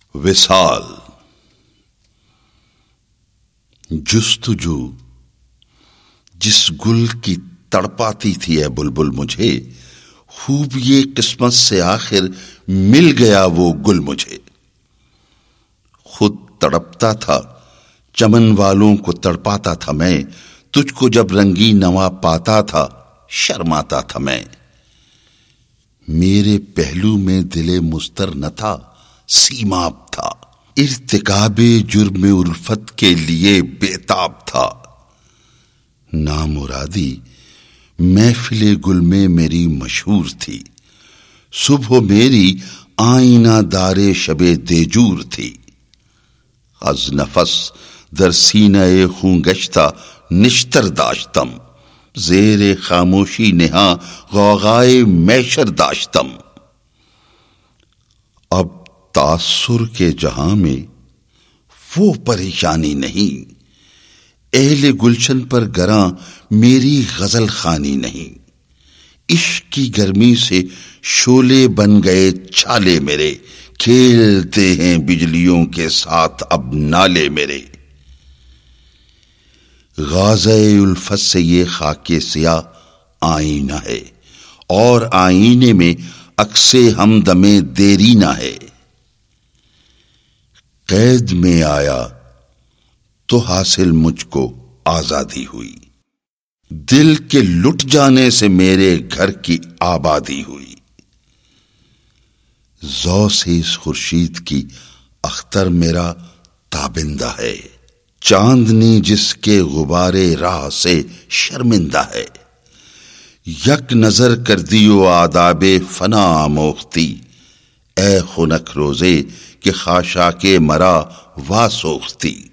وصال. جستجو جس گل کی تڑپاتی تھی اے بلبل مجھے، خوب یہ قسمت سے آخر مل گیا وہ گل مجھے. خود تڑپتا تھا چمن والوں کو تڑپاتا تھا میں، تجھ کو جب رنگی نوا پاتا تھا شرماتا تھا میں. میرے پہلو میں دل مضطر نہ تھا سیماب تھا، ارتکاب جرم الفت کے لیے بےتاب تھا. نامرادی محفل گل میں میری مشہور تھی، صبح میری آئینہ دار شب دیجور تھی. از نفس در سینہ خون گشتہ نشتر داشتم، زیر خاموشی نہا غوغائے میشر داشتم. اب تاثر کے جہاں میں وہ پریشانی نہیں، اہل گلشن پر گراں میری غزل خوانی نہیں. عشق کی گرمی سے شعلے بن گئے چھالے میرے، کھیلتے ہیں بجلیوں کے ساتھ اب نالے میرے. غازہ الفت سے یہ خاک سیاہ آئینہ ہے، اور آئینے میں عکس ہمدم دیرینہ ہے. قید میں آیا تو حاصل مجھ کو آزادی ہوئی، دل کے لٹ جانے سے میرے گھر کی آبادی ہوئی. ذو سے اس خورشید کی اختر میرا تابندہ ہے، چاندنی جس کے غبارے راہ سے شرمندہ ہے. یک نظر کر دیو آداب فنا آموختی، اے خنک روزے کہ خاشاک مرا وا سوختی.